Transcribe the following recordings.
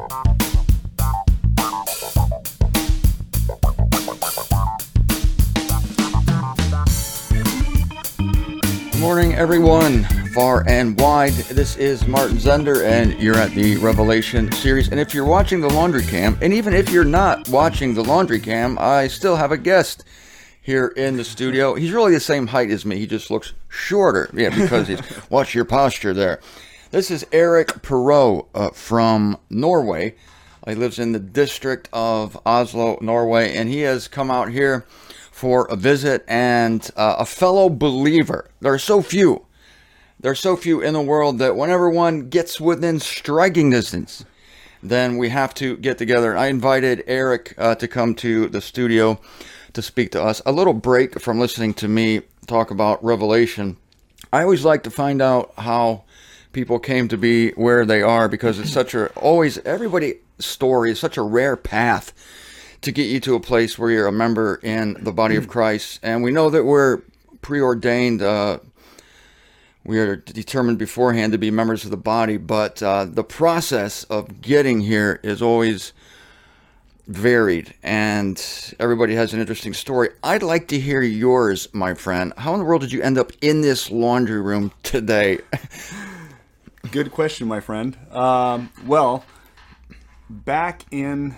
Good morning, everyone, far and wide. This is Martin Zender, and you're at the Revelation series. And if you're watching the Laundry Cam, and even if you're not watching the Laundry Cam, I still have a guest here in the studio. He's really the same height as me. He just looks shorter. Yeah, because he's watch your posture there. This is Erik Perot from Norway. He lives in the district of Oslo, Norway, and he has come out here for a visit and a fellow believer. There are so few in the world that whenever one gets within striking distance, then we have to get together. I invited Erik to come to the studio to speak to us. A little break from listening to me talk about Revelation. I always like to find out how people came to be where they are, because it's such a, always, everybody's story is such a rare path to get you to a place where you're a member in the body of Christ. And we know that we're preordained, we are determined beforehand to be members of the body, but the process of getting here is always varied, and everybody has an interesting story. I'd like to hear yours, my friend. How in the world did you end up in this laundry room today? Good question, my friend. Well, back in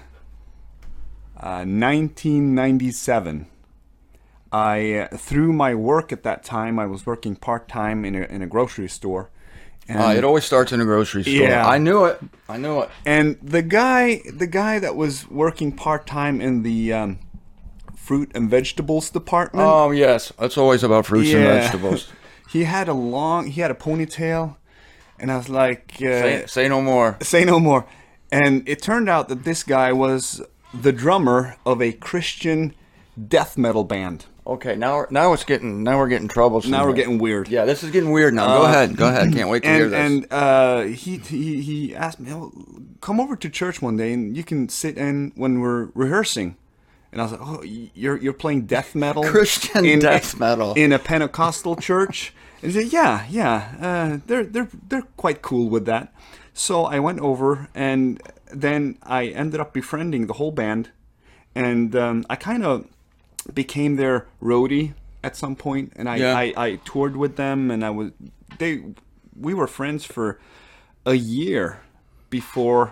1997, through my work at that time, I was working part-time in a grocery store. And It always starts in a grocery store. Yeah. I knew it. And the guy that was working part-time in the fruit and vegetables department. Oh, yes. It's always about fruits and vegetables. He had a ponytail, and I was like, Say no more. Say no more. And it turned out that this guy was the drummer of a Christian death metal band. Okay, now we're getting troublesome. Now we're getting weird. Yeah, this is getting weird now. Go ahead. Can't wait to hear this. And he asked me, come over to church one day and you can sit in when we're rehearsing. And I was like, oh, you're playing death metal? Christian death metal. In a Pentecostal church? And he said, yeah. They're quite cool with that. So I went over, and then I ended up befriending the whole band. And I kind of became their roadie at some point, and I toured with them, and we were friends for a year before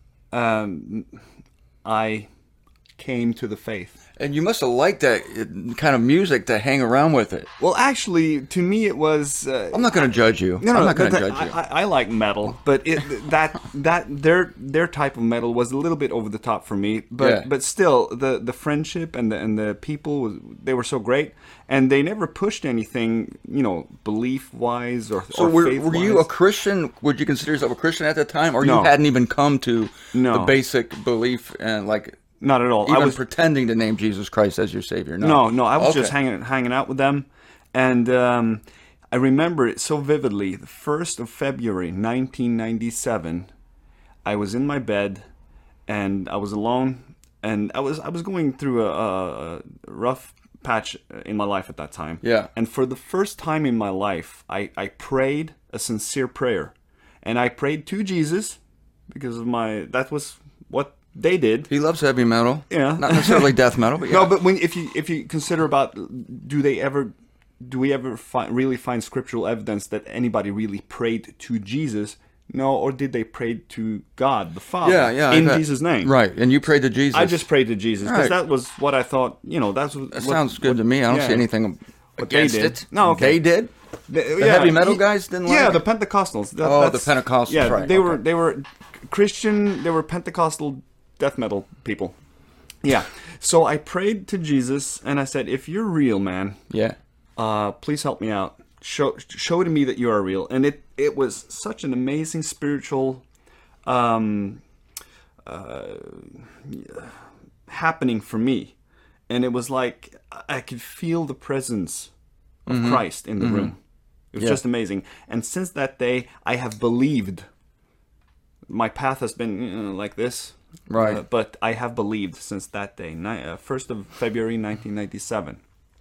I came to the faith. And you must have liked that kind of music to hang around with it. Well, actually, to me, it was. I'm not going to judge you. No, I'm not going to judge you. I like metal, but their type of metal was a little bit over the top for me. But still, the friendship and the people, they were so great, and they never pushed anything, belief wise or So were you a Christian? Would you consider yourself a Christian at that time, or you hadn't even come to the basic belief and like? Not at all. Even I was pretending to name Jesus Christ as your Savior. No, I was just hanging out with them. And I remember it so vividly. The 1st of February, 1997, I was in my bed, and I was alone. And I was going through a rough patch in my life at that time. Yeah. And for the first time in my life, I prayed a sincere prayer. And I prayed to Jesus, because that was what they did. He loves heavy metal. Yeah. Not necessarily death metal, but yeah. No, but if you consider about, do we ever really find scriptural evidence that anybody really prayed to Jesus? No, or did they pray to God the Father? In Jesus' name. Right, and you prayed to Jesus. I just prayed to Jesus, because that was what I thought, that sounds good to me. I don't see anything against it. No, okay. They did? The heavy metal guys didn't like it? Yeah, the Pentecostals. The Pentecostals, yeah, right. They were Christian, they were Pentecostal death metal people. Yeah. So I prayed to Jesus, and I said, if you're real, man, please help me out. Show to me that you are real. And it was such an amazing spiritual happening for me. And it was like I could feel the presence of Christ in the room. It was just amazing. And since that day, I have believed. My path has been like this. Right. But I have believed since that day, 1st of February 1997.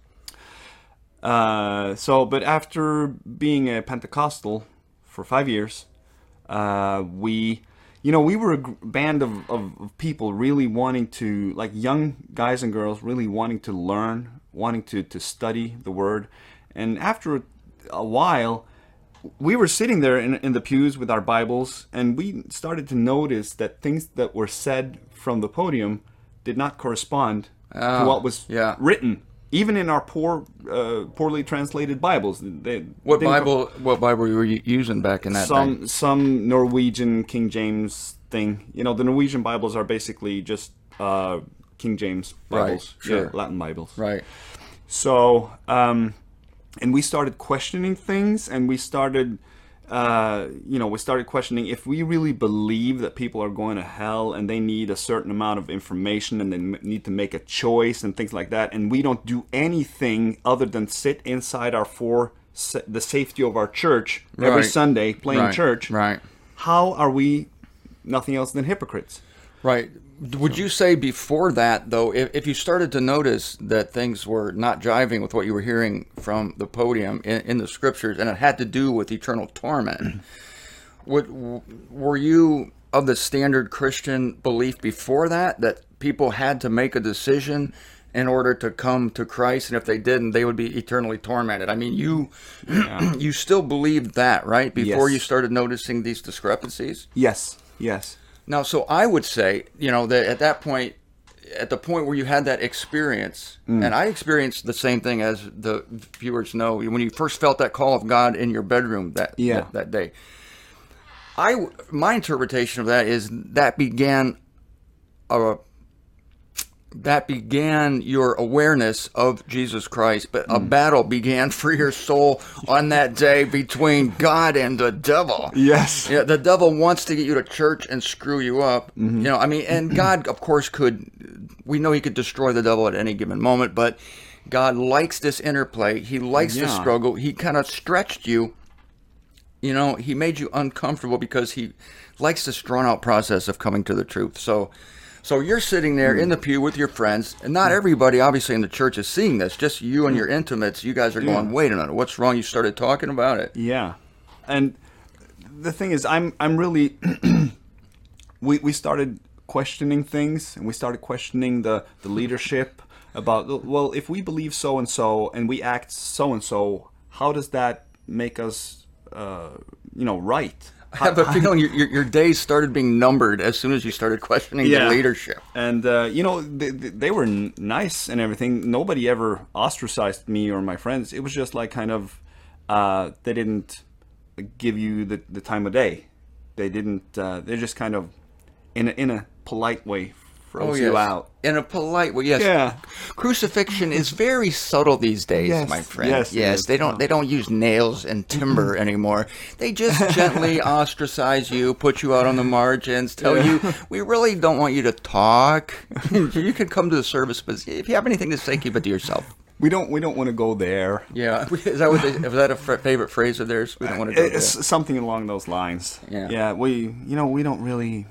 But after being a Pentecostal for 5 years, we we were a band of people really wanting to, like young guys and girls, really wanting to learn, wanting to study the Word. And after a while, we were sitting there in the pews with our Bibles, and we started to notice that things that were said from the podium did not correspond to what was written. Even in our poorly translated Bibles. What Bible were you using back in that day? Some Norwegian King James thing. The Norwegian Bibles are basically just King James Bibles. Right, sure. Yeah, Latin Bibles. Right. So, and we started questioning things, and we started questioning if we really believe that people are going to hell and they need a certain amount of information and they need to make a choice and things like that, and we don't do anything other than sit inside the safety of our church every Sunday playing church. Right. How are we nothing else than hypocrites? Right. Would you say before that, though, if you started to notice that things were not jiving with what you were hearing from the podium in the scriptures, and it had to do with eternal torment, were you of the standard Christian belief before that people had to make a decision in order to come to Christ, and if they didn't, they would be eternally tormented? I mean, you still believed that, right? Before you started noticing these discrepancies? Yes. Now, so I would say, that at that point, at the point where you had that experience, and I experienced the same thing as the viewers know, when you first felt that call of God in your bedroom that day. My interpretation of that is that began your awareness of Jesus Christ, but a battle began for your soul on that day between God and the devil. Yes. Yeah, the devil wants to get you to church and screw you up. And God, of course, we know he could destroy the devil at any given moment, but God likes this interplay. He likes the struggle. He kind of stretched you. He made you uncomfortable because he likes this drawn-out process of coming to the truth. So you're sitting there in the pew with your friends, and not everybody, obviously, in the church is seeing this. Just you and your intimates. You guys are going, wait a minute, what's wrong? You started talking about it. Yeah, and the thing is, I'm really. we started questioning things, and we started questioning the leadership about. Well, if we believe so and we act so and so, how does that make us, right? I have a feeling your days started being numbered as soon as you started questioning the leadership. And, they were nice and everything. Nobody ever ostracized me or my friends. It was just like kind of, they didn't give you the time of day. They didn't, they're just kind of, in a polite way, froze you out. In a polite way, yes. Yeah. Crucifixion is very subtle these days, my friend. Yes, they don't use nails and timber anymore. They just gently ostracize you, put you out on the margins, tell you, we really don't want you to talk. You can come to the service, but if you have anything to say, keep it to yourself. We don't want to go there. Yeah, is that a favorite phrase of theirs? We don't want to go there. It's something along those lines. Yeah. We don't really.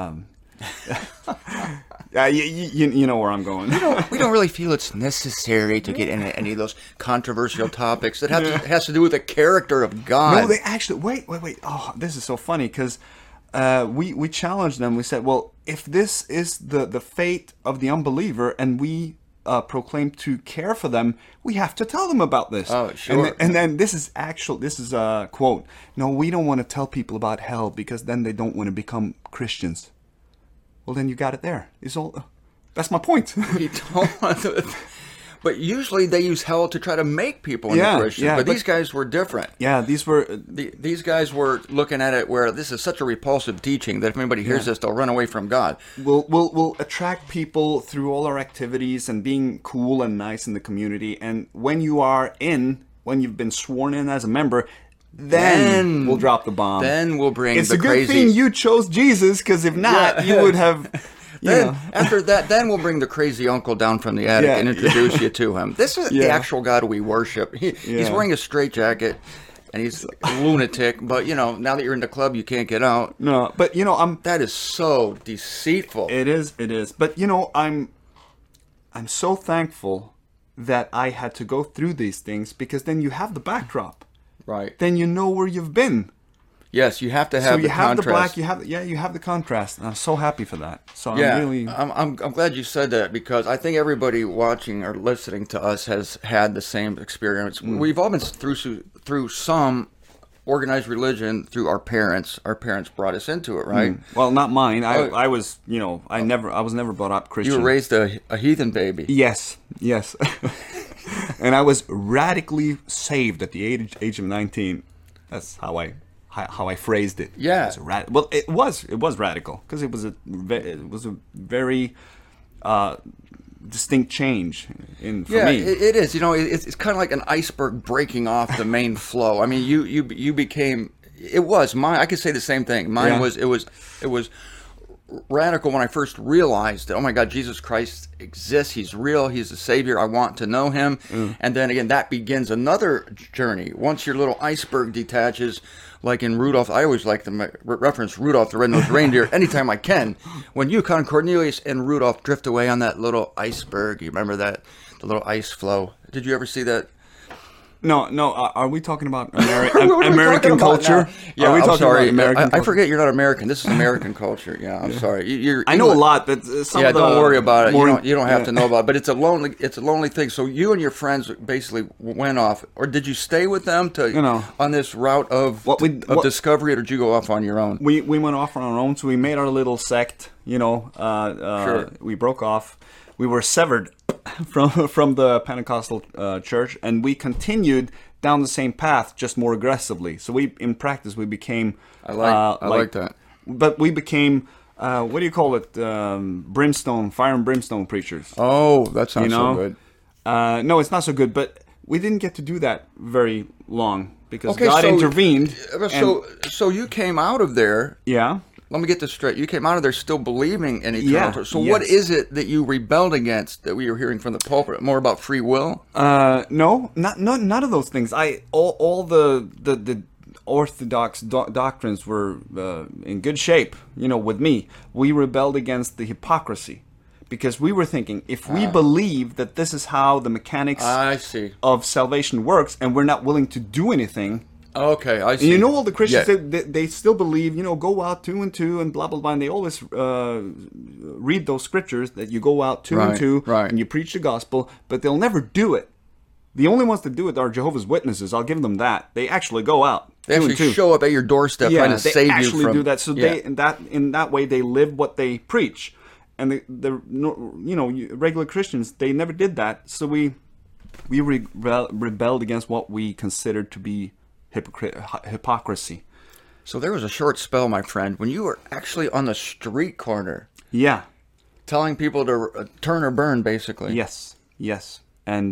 Yeah, you know where I'm going. We don't really feel it's necessary to get into any of those controversial topics that has to do with the character of God. No, they actually wait. Oh, this is so funny because we challenged them. We said, well, if this is the fate of the unbeliever, and we proclaim to care for them, we have to tell them about this. Oh, sure. And then this is a quote. No, we don't want to tell people about hell because then they don't want to become Christians. Well, then you got it there. That's my point. We don't want to, but usually they use hell to try to make people into Christians. But these guys were different. Yeah, these guys were looking at it where this is such a repulsive teaching that if anybody hears this, they'll run away from God. We'll attract people through all our activities and being cool and nice in the community. And when you've been sworn in as a member, then we'll drop the bomb. Then we'll bring it's the crazy... It's a good thing you chose Jesus, because if not, you would have... After that, then we'll bring the crazy uncle down from the attic and introduce you to him. This is the actual God we worship. He's wearing a straitjacket, and he's a lunatic, but, now that you're in the club, you can't get out. No, but, That is so deceitful. It is. But, I'm so thankful that I had to go through these things, because then you have the backdrop. Right. Then you know where you've been. Yes, you have to So have you the have contrast. the black, you have the contrast, and I'm so happy for that. So Yeah, I'm really, I'm glad you said that, because I think everybody watching or listening to us has had the same experience. We've all been through some organized religion through our parents. Our parents brought us into it, right? well, not mine. Oh. I was, I was never brought up Christian. You were raised a heathen baby. Yes, yes. And I was radically saved at the age of 19. That's how I phrased it. Yeah. It was radical, because it was a very distinct change for me. It is. It's kind of like an iceberg breaking off the main flow. I mean, you became. It was mine. I could say the same thing. Mine Yeah. was. It was radical when I first realized that, oh my God, Jesus Christ exists. He's real. He's the Savior. I want to know Him. And then again, that begins another journey. Once your little iceberg detaches, like in Rudolph, I always like to reference Rudolph the Red-Nosed Reindeer anytime I can. When Yukon Cornelius and Rudolph drift away on that little iceberg, you remember that? The little ice flow. Did you ever see that? No. Are we talking about What are we American talking about culture? now? Yeah, Are we I'm talking sorry. about American I culture? forget you're not American. This is American culture. Yeah, I'm sorry. I know a lot, but some Yeah, of the don't worry about it. more- You don't have yeah. to know about it. But it's a lonely thing. So you and your friends basically went off, or did you stay with them on this route of discovery, or did you go off on your own? We went off on our own, so we made our little sect. Sure. We broke off. We were severed from the Pentecostal church, and we continued down the same path, just more aggressively. So in practice, we became. I like that. But we became. What do you call it? Fire and brimstone preachers. Oh, that sounds so good. No, it's not so good. But we didn't get to do that very long, because God intervened. So you came out of there. Yeah. Let me get this straight. You came out of there still believing in eternal. Yeah, So yes. what is it that you rebelled against that we were hearing from the pulpit? More about free will? No, none of those things. All the orthodox doctrines were in good shape. With me, we rebelled against the hypocrisy, because we were thinking, if we believe that this is how the mechanics I see. of salvation works, and we're not willing to do anything. Okay, I see. And all the Christians, Yeah. they still believe, go out 2 and 2 and blah, blah, blah. And they always read those scriptures that you go out 2 and 2 and you preach the gospel, but they'll never do it. The only ones that do it are Jehovah's Witnesses. I'll give them that. They actually go out. They 2 and actually 2. show up at your doorstep trying to they save you actually from... do that. So in that way, they live what they preach. And regular Christians, they never did that. So we rebelled against what we considered to be hypocrisy. So there was a short spell, my friend, when you were actually on the street corner. Yeah. Telling people to turn or burn, basically. Yes. And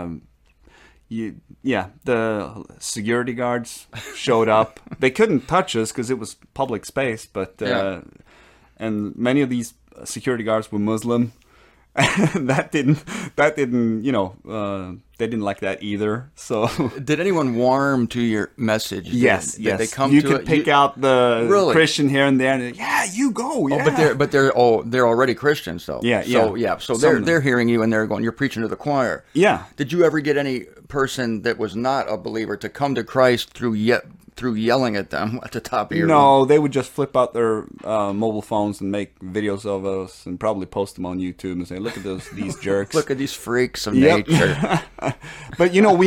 the security guards showed up. They couldn't touch us because it was public space, but and many of these security guards were Muslim. that didn't they didn't like that either. So did anyone warm to your message? Yes. Did they come you to could it? pick out the Really? Christian here and there, and you go. Yeah. But they're already Christians though. So they're hearing you and they're going, you're preaching to the choir. Yeah. Did you ever get any person that was not a believer to come to Christ through yelling at them at the top of your No, they would just flip out their mobile phones and make videos of us and probably post them on YouTube and say, "Look at these jerks! Look at these freaks of nature." But we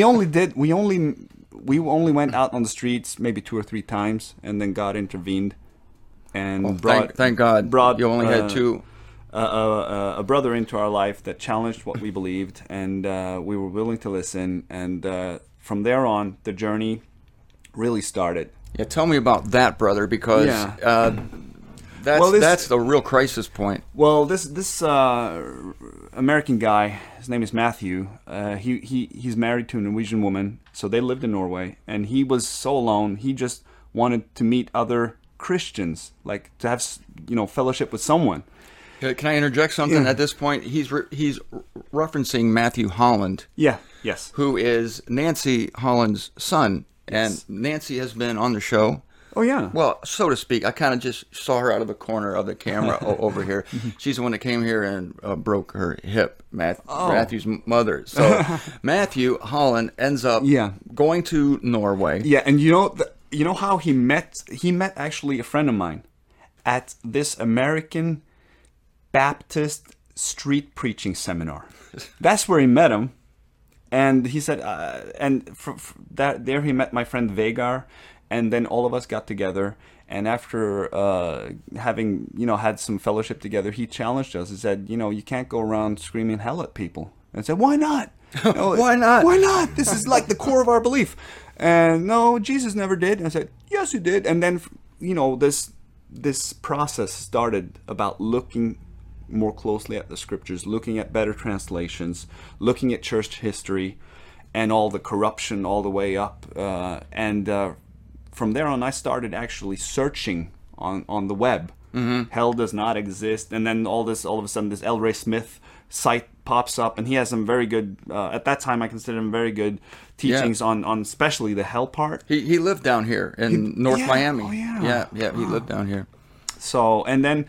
only went out on the streets maybe 2 or 3 times, and then God intervened and thank God brought you only had 2. A brother into our life that challenged what we believed, and we were willing to listen. And from there on, the journey really started. Yeah, tell me about that, brother, because that's the real crisis point. Well, this American guy, his name is Matthew. He's married to a Norwegian woman, so they lived in Norway, and he was so alone. He just wanted to meet other Christians, like to have fellowship with someone. Can I interject something at this point? He's referencing Matthew Holland. Yeah. Yes. Who is Nancy Holland's son. And Nancy has been on the show. Oh, yeah. Well, so to speak. I kind of just saw her out of the corner of the camera over here. She's the one that came here and broke her hip, Matthew's mother. So Matthew Holland ends up going to Norway. Yeah, and You know how he met? He met actually a friend of mine at this American Baptist street preaching seminar. That's where he met him. And he said, that there he met my friend Vegar, and then all of us got together. And after having had some fellowship together, he challenged us. He said, you can't go around screaming hell at people. And I said, why not? Why not? Why not? This is like the core of our belief. And no, Jesus never did. And I said, yes, he did. And then this process started about looking more closely at the scriptures, looking at better translations, looking at church history and all the corruption all the way up. From there on, I started actually searching on the web. Mm-hmm. Hell does not exist. And then all of a sudden, this L. Ray Smith site pops up, and he has some very good, at that time, I considered him very good teachings on especially the hell part. He lived down here in North Miami. Oh, yeah. Yeah, he lived down here. So, and then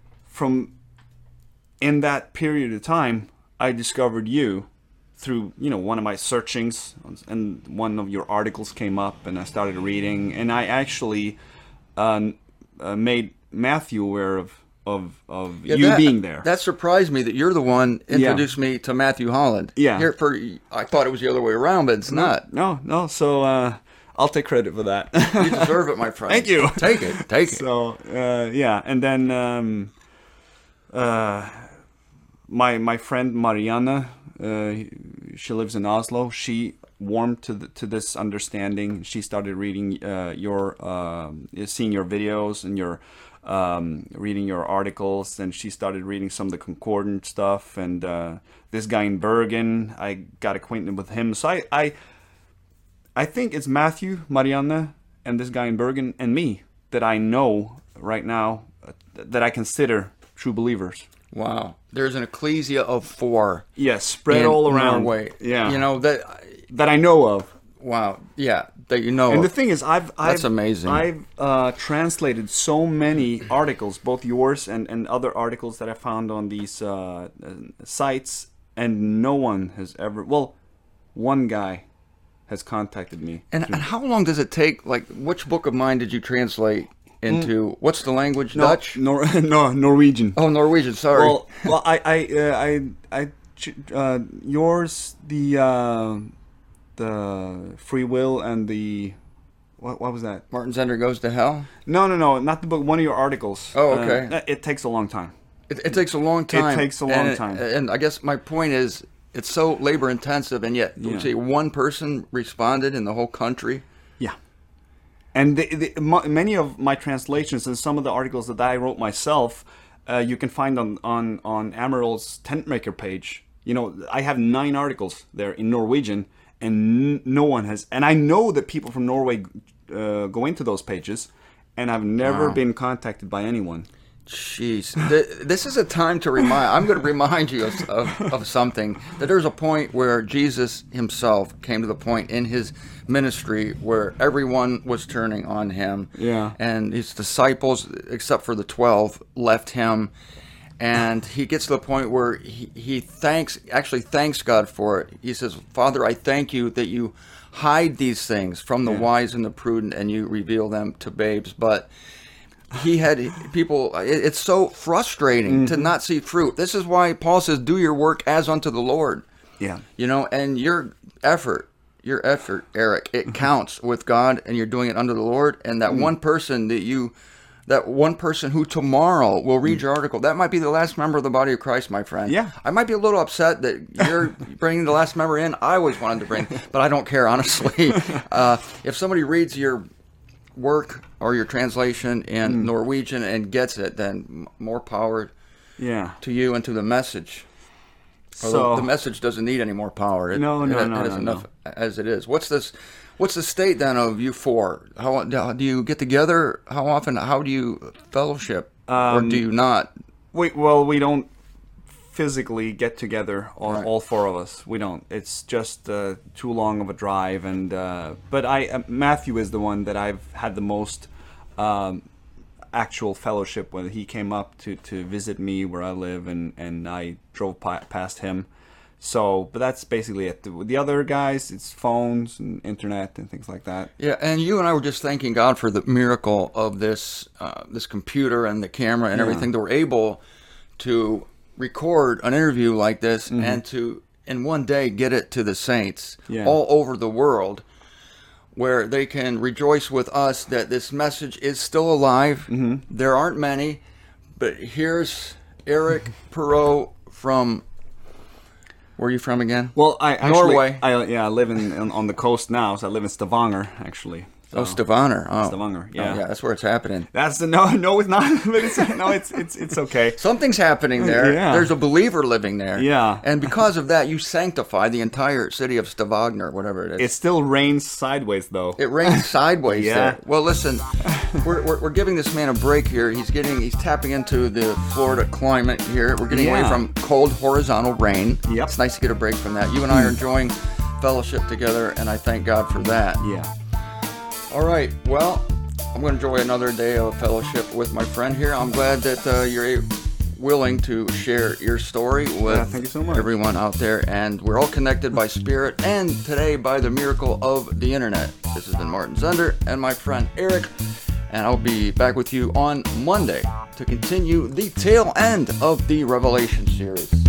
in that period of time, I discovered you through, one of my searchings, and one of your articles came up, and I started reading, and I actually made Matthew aware of you being there. That surprised me that you're the one introduced me to Matthew Holland. Yeah. I thought it was the other way around, but it's not. No. So I'll take credit for that. You deserve it, my friend. Thank you. Take it. So and then my friend Mariana, she lives in Oslo. She warmed to this understanding. She started reading seeing your videos and your reading your articles, and she started reading some of the concordant stuff. And this guy in Bergen, I got acquainted with him. So I think it's Matthew, Mariana, and this guy in Bergen and me that I know right now that I consider true believers. Wow. There's an ecclesia of 4. Yes, spread all around. Norway. Yeah. That I know of. Wow. Yeah, that you know And of. the thing is, That's amazing. I've translated so many articles, both yours and other articles that I found on these sites, and no one has ever... Well, one guy has contacted me. And how long does it take? Like, which book of mine did you translate into? What's the language? Dutch? No, Norwegian. Oh, Norwegian. Sorry. Well, yours, the free will and the what was that? Martin Zender Goes to Hell? No, not the book. One of your articles. Oh, okay. It takes a long time. It takes a long time. It takes a long time. And I guess my point is, it's so labor intensive, and yet, would you say one person responded in the whole country? Yeah. And many of my translations and some of the articles that I wrote myself, you can find on Amaryl's Tentmaker page. I have 9 articles there in Norwegian, and no one has. And I know that people from Norway go into those pages, and I've never been contacted by anyone. Jeez, this is a time to remind. I'm going to remind you of something. That there's a point where Jesus himself came to the point in his ministry where everyone was turning on him. Yeah. And his disciples, except for the 12, left him. And he gets to the point where he thanks God for it. He says, "Father, I thank you that you hide these things from the wise and the prudent, and you reveal them to babes." But he had people, it's so frustrating to not see fruit. This is why Paul says, do your work as unto the Lord. Yeah. And your effort, Eric, it counts with God, and you're doing it under the Lord. And that one person that one person who tomorrow will read your article, that might be the last member of the body of Christ, my friend. Yeah. I might be a little upset that you're bringing the last member in. I always wanted to bring, but I don't care, honestly. If somebody reads your work or your translation in Norwegian and gets it, then more power to you and to the message. So the message doesn't need any more power. It has enough as it is. What's the state then of you 4? How do you get together? How often? How do you fellowship, or do you not? We don't physically get together, all 4 of us. We don't. It's just too long of a drive. And but Matthew is the one that I've had the most actual fellowship with. He came up to visit me where I live, and I drove past him So, but that's basically it. The other guys, it's phones and internet and things like that. Yeah, and you and I were just thanking God for the miracle of this this computer and the camera and everything, that we're able to record an interview like this and to, in one day, get it to the saints all over the world, where they can rejoice with us that this message is still alive. There aren't many, but here's Eric Perot from... Where are you from again? Well, I actually, Norway. I live on the coast now, so I live in Stavanger, actually. So, Stavanger. Oh, Stavanger. Yeah. Oh, yeah, that's where it's happening. That's the no, it's not. But it's okay. Something's happening there. Yeah. There's a believer living there. Yeah. And because of that, you sanctify the entire city of Stavanger, whatever it is. It still rains sideways, though. It rains sideways Yeah. there. Well, listen, we're giving this man a break here. He's tapping into the Florida climate here. We're getting away from cold horizontal rain. Yep. It's nice to get a break from that. You and I are enjoying fellowship together, and I thank God for that. Yeah. All right. Well, I'm going to enjoy another day of fellowship with my friend here. I'm glad that you're willing to share your story with thank you so much. everyone out there. And we're all connected by spirit and today by the miracle of the internet. This has been Martin Zender and my friend Eric. And I'll be back with you on Monday to continue the tail end of the Revelation series.